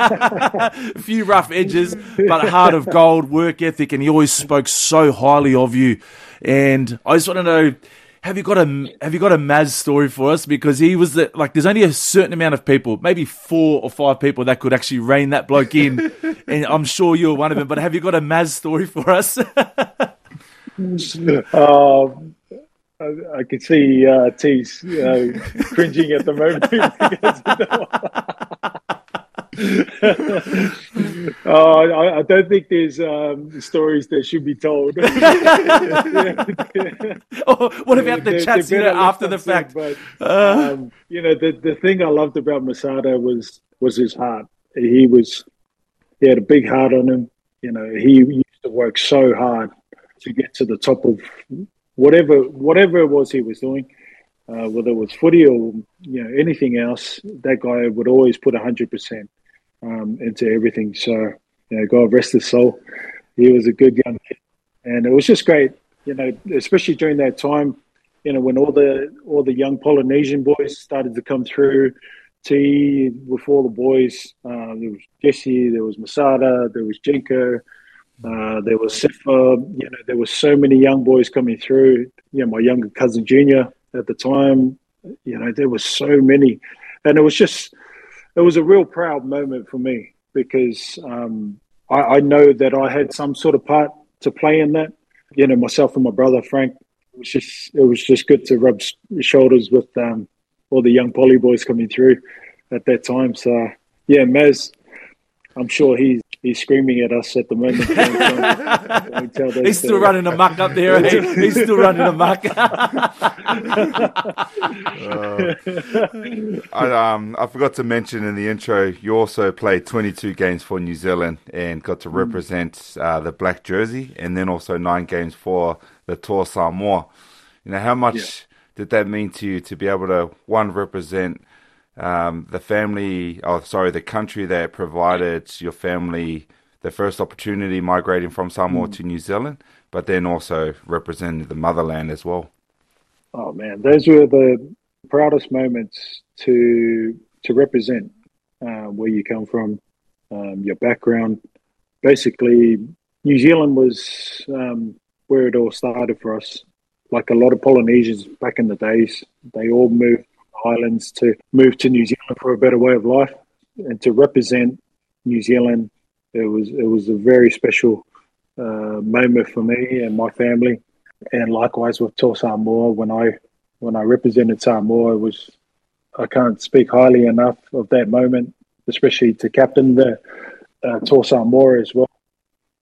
A few rough edges, but a heart of gold, work ethic, and he always spoke so highly of you. And I just want to know, have you got a have you got a Maz story for us? Because he was the, like, there's only a certain amount of people, maybe four or five people that could actually rein that bloke in, and I'm sure you're one of them. But have you got a Maz story for us? um, I, I can see uh, T's uh, cringing at the moment. oh, I, I don't think there's um, stories that should be told. Oh, what about the chats you know, after the fact? But, um, you know, the, the thing I loved about Masada was was his heart. He was he had a big heart on him. You know, he used to work so hard to get to the top of whatever whatever it was he was doing. Uh, whether it was footy or you know anything else, that guy would always put one hundred percent. Um, into everything. So, you know, God rest his soul. He was a good young kid. And it was just great, you know, especially during that time, you know, when all the all the young Polynesian boys started to come through, T with all the boys. Uh, there was Jesse, there was Masada, there was Jinko, uh, there was Sifa. You know, there were so many young boys coming through. You know, my younger cousin Junior at the time, you know, there were so many. And it was just... It was a real proud moment for me because um, I, I know that I had some sort of part to play in that. You know, myself and my brother Frank. It was just it was just good to rub shoulders with um, all the young poly boys coming through at that time. So yeah, Maz, I'm sure he's he's screaming at us at the moment. Don't, don't he's still running amok up there. Eh? He's still running amok. uh, I, um, I forgot to mention in the intro, you also played twenty-two games for New Zealand and got to represent uh, the black jersey, and then also nine games for the Toa Samoa. You know, how much yeah. did that mean to you to be able to, one, represent Um, the family, oh, sorry, the country that provided your family the first opportunity migrating from Samoa mm. to New Zealand, but then also representing the motherland as well? Oh man, those were the proudest moments to to represent uh, where you come from, um, your background. Basically, New Zealand was um, where it all started for us. Like a lot of Polynesians back in the days, they all moved islands to move to New Zealand for a better way of life, and to represent New Zealand, it was it was a very special uh, moment for me and my family. And likewise with Toa Samoa, when I when I represented Samoa, it was I can't speak highly enough of that moment, especially to captain the uh, Toa Samoa as well.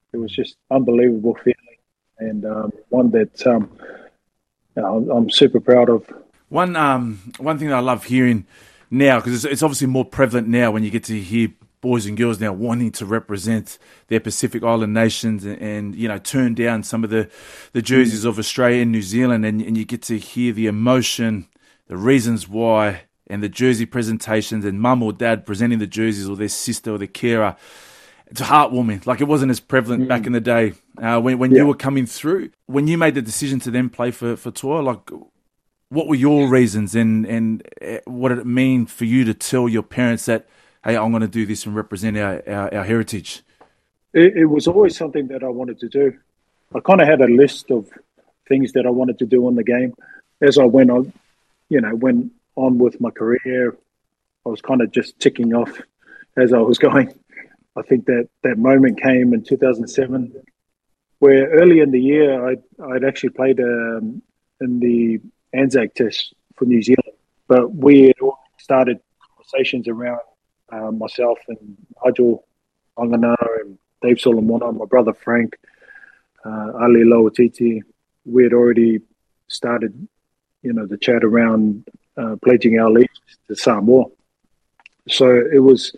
It was just unbelievable feeling, and um, one that um, you know, I'm super proud of. One um one thing that I love hearing now, because it's, it's obviously more prevalent now when you get to hear boys and girls now wanting to represent their Pacific Island nations and, and you know, turn down some of the, the jerseys of Australia and New Zealand, and, and you get to hear the emotion, the reasons why, and the jersey presentations, and mum or dad presenting the jerseys, or their sister or their carer. It's heartwarming. Like, it wasn't as prevalent mm. back in the day uh, when, when yeah. you were coming through. When you made the decision to then play for, for Toa, like, what were your reasons, and, and what did it mean for you to tell your parents that, hey, I'm going to do this and represent our, our, our heritage? It, it was always something that I wanted to do. I kind of had a list of things that I wanted to do in the game. As I went on, you know, went on with my career, I was kind of just ticking off as I was going. I think that that moment came in two thousand seven, where early in the year I'd, I'd actually played um, in the Anzac Test for New Zealand, but we had all started conversations around uh, myself and Nigel Wangana and Dave Solomona, my brother Frank, uh, Ali Lauatiti. We had already started, you know, the chat around uh, pledging our allegiance to Samoa. So it was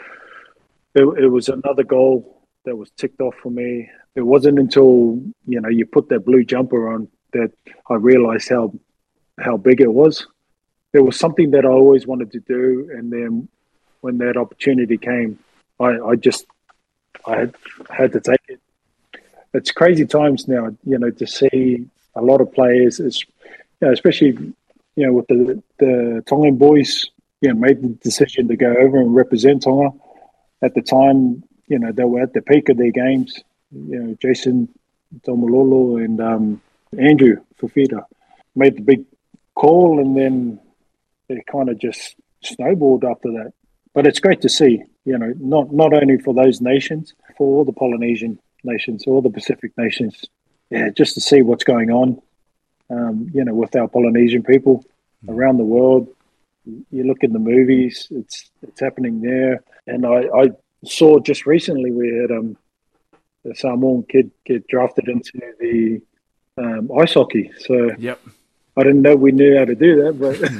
it, it was another goal that was ticked off for me. It wasn't until, you know, you put that blue jumper on that I realized how how big it was. It was something that I always wanted to do, and then when that opportunity came, I, I just I had, had to take it. It's crazy times now, you know, to see a lot of players, it's, you know, especially, you know, with the the Tongan boys, you know, made the decision to go over and represent Tonga. At the time, you know, they were at the peak of their games. You know, Jason Tomololo and um, Andrew Fafita made the big call, and then it kind of just snowballed after that. But it's great to see, you know, not not only for those nations, for all the Polynesian nations, all the Pacific nations, yeah, just to see what's going on, um, you know, with our Polynesian people around the world. You look in the movies, it's it's happening there. And I, I saw just recently we had um, the Samoan kid get drafted into the um, ice hockey. So yep. I didn't know we knew how to do that,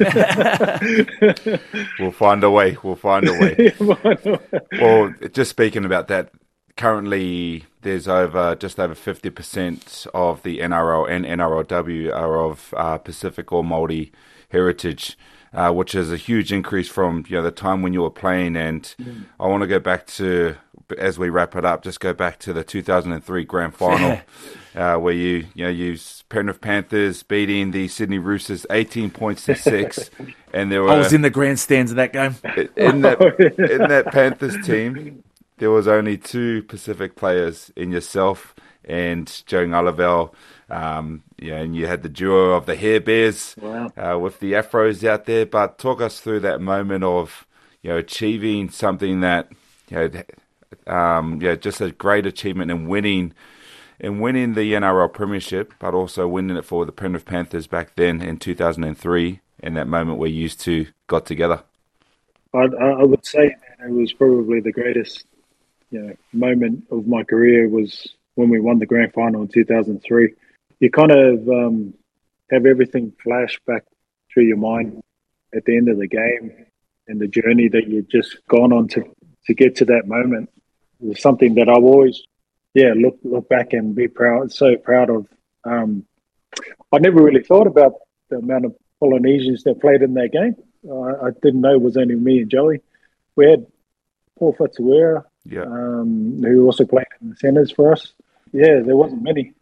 but we'll find a way. We'll find a way. Well, just speaking about that, currently there's over just over fifty percent of the N R L and N R L W are of uh, Pacific or Māori heritage, uh, which is a huge increase from, you know, the time when you were playing. And mm. I want to go back to, as we wrap it up, just go back to the two thousand three grand final. Uh, where you, you know, you Penrith Panthers beating the Sydney Roosters eighteen points to six, and there were. I was in the grandstands of that game. In that in that Panthers team, there was only two Pacific players in yourself and Joe Ngalavel. Um, yeah, and you had the duo of the Hair Bears wow. uh, with the Afros out there. But talk us through that moment of, you know, achieving something that, you know, um, yeah, just a great achievement in winning. And winning the N R L Premiership, but also winning it for the Penrith Panthers back then in two thousand three, in that moment where you two got together. I, I would say that it was probably the greatest, you know, moment of my career was when we won the grand final in two thousand three. You kind of um, have everything flash back through your mind at the end of the game, and the journey that you've just gone on to, to get to that moment. It was something that I've always... Yeah, look look back and be proud, so proud of. Um, I never really thought about the amount of Polynesians that played in that game. Uh, I didn't know it was only me and Joey. We had Paul Fatuera, yeah. um, who also played in the centres for us. Yeah, there wasn't many.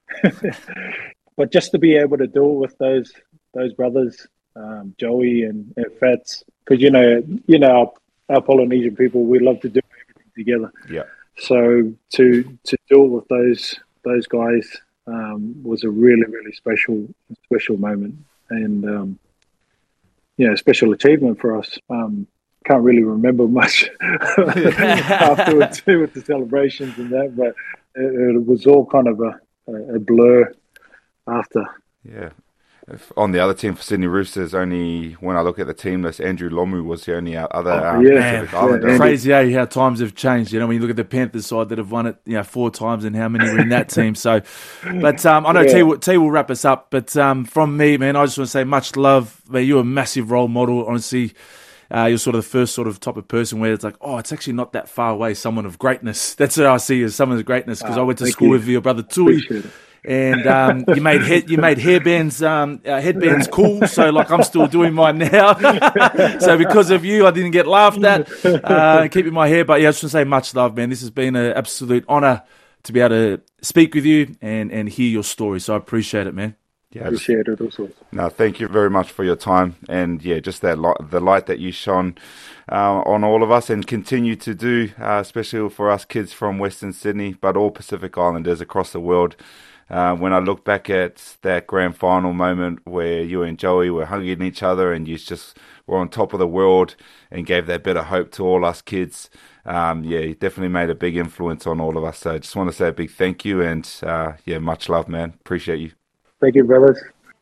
But just to be able to do it with those those brothers, um, Joey and, and Fats, because, you know, you know our, our Polynesian people, we love to do everything together. Yeah. So to to do it with those those guys um, was a really really special special moment, and um, yeah, special achievement for us. Um, can't really remember much afterwards with the celebrations and that, but it, it was all kind of a, a blur after. Yeah. if on the other team for Sydney Roosters, only when I look at the team list, Andrew Lomu was the only other Oh, um, yeah. Pacific Islander. Crazy eh, how times have changed. You know, when you look at the Panthers side that have won it, you know, four times, and how many were in that team. So, but um, I know Yeah. T, will, T will wrap us up. But um, from me, man, I just want to say much love. Man, you're a massive role model. Honestly, uh, you're sort of the first sort of type of person where it's like, oh, it's actually not that far away. Someone of greatness. That's what I see as someone of greatness, because Ah, I went to thank school you. with your brother Tui. Appreciate it. And um, you made head, you made hairbands um, uh, headbands cool. So like I'm still doing mine now. So because of you, I didn't get laughed at. Uh, keeping my hair, but yeah, I just want to say much love, man. This has been an absolute honour to be able to speak with you and, and hear your story. So I appreciate it, man. Yeah, Appreciate it also. No, thank you very much for your time, and yeah, just that light, the light that you shone uh, on all of us, and continue to do, uh, especially for us kids from Western Sydney, but all Pacific Islanders across the world. Uh, when I look back at that grand final moment where you and Joey were hugging each other, and you just were on top of the world and gave that bit of hope to all us kids. Um, yeah, you definitely made a big influence on all of us. So I just want to say a big thank you, and uh, yeah, much love, man. Appreciate you. Thank you, brothers.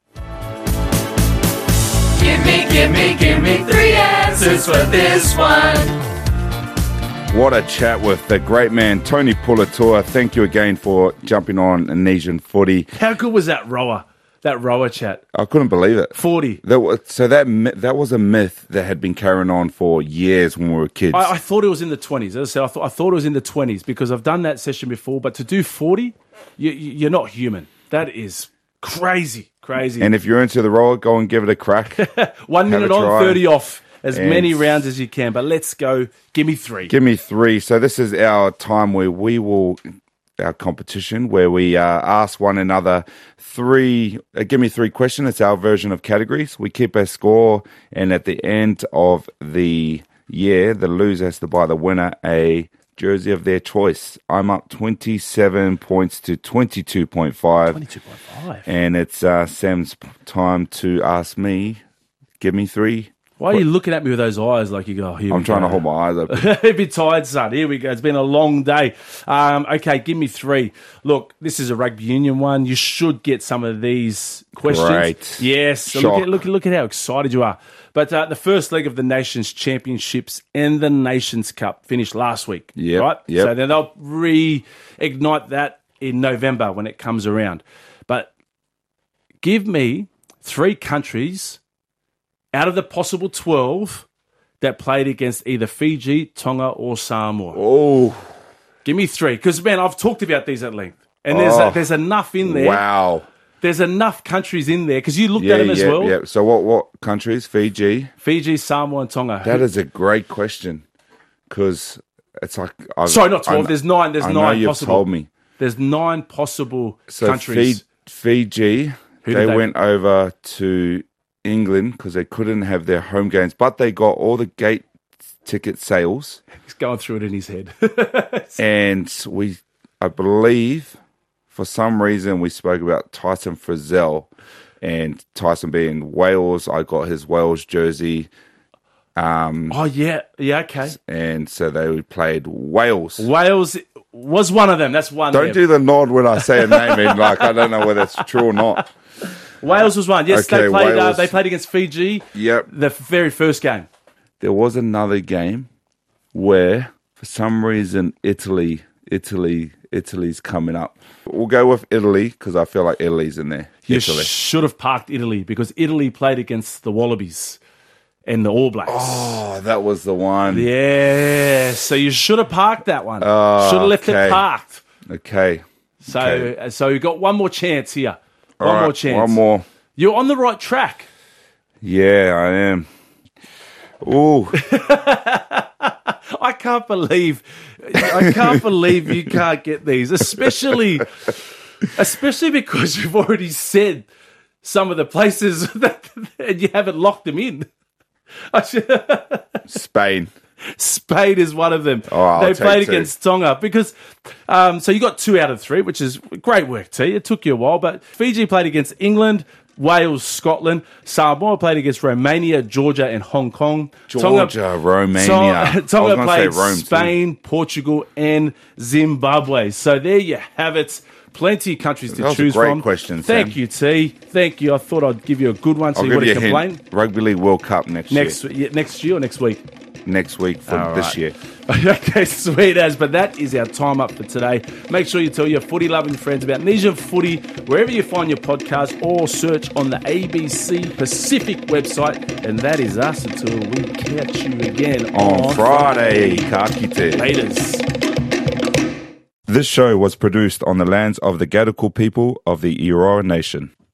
Give me, give me, give me three answers for this one. What a chat with the great man, Tony Pulatua. Thank you again for jumping on Nation Footy. How good was that rower? That rower chat. I couldn't believe it. forty. That was, so that mi- that was a myth that had been carrying on for years when we were kids. I, I thought it was in the twenties. As I said, I thought, I thought it was in the twenties because I've done that session before. But to do forty, you, you, you're not human. That is crazy, crazy. And if you're into the roller, go and give it a crack. One Have minute a on, try. thirty off. As And many rounds as you can. But let's go. Give me three. Give me three. So this is our time where we will, our competition, where we uh, ask one another three, uh, give me three questions. It's our version of categories. We keep a score, and at the end of the year, the loser has to buy the winner a jersey of their choice. I'm up twenty-seven points to twenty-two point five. twenty-two point five. And it's uh, Sam's time to ask me, give me three. Why are you looking at me with those eyes like you go, oh, here I'm we trying go. to hold my eyes open. A bit tired, son. Here we go. It's been a long day. Um, okay, give me three. Look, this is a rugby union one. You should get some of these questions. Great. Yes. So Shock. look, at, look, look at how excited you are. But uh, the first leg of the Nations Championships and the Nations Cup finished last week. Yep, Right? yep. So then they'll reignite that in November when it comes around. But give me three countries out of the possible twelve that played against either Fiji, Tonga, or Samoa. Oh. Give me three. Because, man, I've talked about these at length. And there's Oh. a, there's enough in there. Wow. There's enough countries in there. Because you looked Yeah, at them as yeah, well. yeah. So what, what countries? Fiji? Fiji, Samoa, and Tonga. That is a great question, because it's like... I've, Sorry, not twelve. I- There's nine. There's I know nine you've possible. told me. There's nine possible So countries. Fi- Fiji, Who they, did they- went over to England because they couldn't have their home games, but they got all the gate ticket sales. He's going through it in his head. And we, I believe, for some reason, we spoke about Tyson Frizzell, and Tyson being Wales. I got his Wales jersey. Um, oh, yeah. Yeah, okay. And so they played Wales. Wales was one of them. That's one. Don't there. do the nod when I say a name, and like I don't know whether it's true or not. Wales was one. Yes, Okay, they played. Uh, Wales. they played against Fiji. Yep. The very first game. There was another game where, for some reason, Italy, Italy, Italy's coming up. We'll go with Italy because I feel like Italy's in there. You Italy. should have parked Italy because Italy played against the Wallabies and the All Blacks. Oh, that was the one. Yeah, so you should have parked that one. Oh, should have left okay. it parked. Okay. So, Okay. so you got one more chance here. All One right, more chance. One more. You're on the right track. Yeah, I am. Ooh. I can't believe, I can't believe you can't get these, especially, especially because you've already said some of the places that and you haven't locked them in. Spain. Spain is one of them. Oh, I'll they take played two. against Tonga because, um, so you got two out of three, which is great work, T. It took you a while, but Fiji played against England, Wales, Scotland. Samoa played against Romania, Georgia, and Hong Kong. Georgia, Romania. Tonga, I was Tonga gonna say played Rome too. Spain, Portugal, and Zimbabwe. So there you have it. Plenty of countries to That was a choose great from. question, Thank Sam. you, T. Thank you. I thought I'd give you a good one so I'll you give wouldn't you a complain. hint. Rugby League World Cup next, Next, year. yeah, next year or next week? Next week for All this right. year. Okay, sweet as. But that is our time up for today. Make sure you tell your footy-loving friends about Nesian Footy wherever you find your podcast or search on the A B C Pacific website. And that is us until we catch you again On, on, Friday. Ka kite. Laters. This show was produced on the lands of the Gadigal people of the Eora Nation.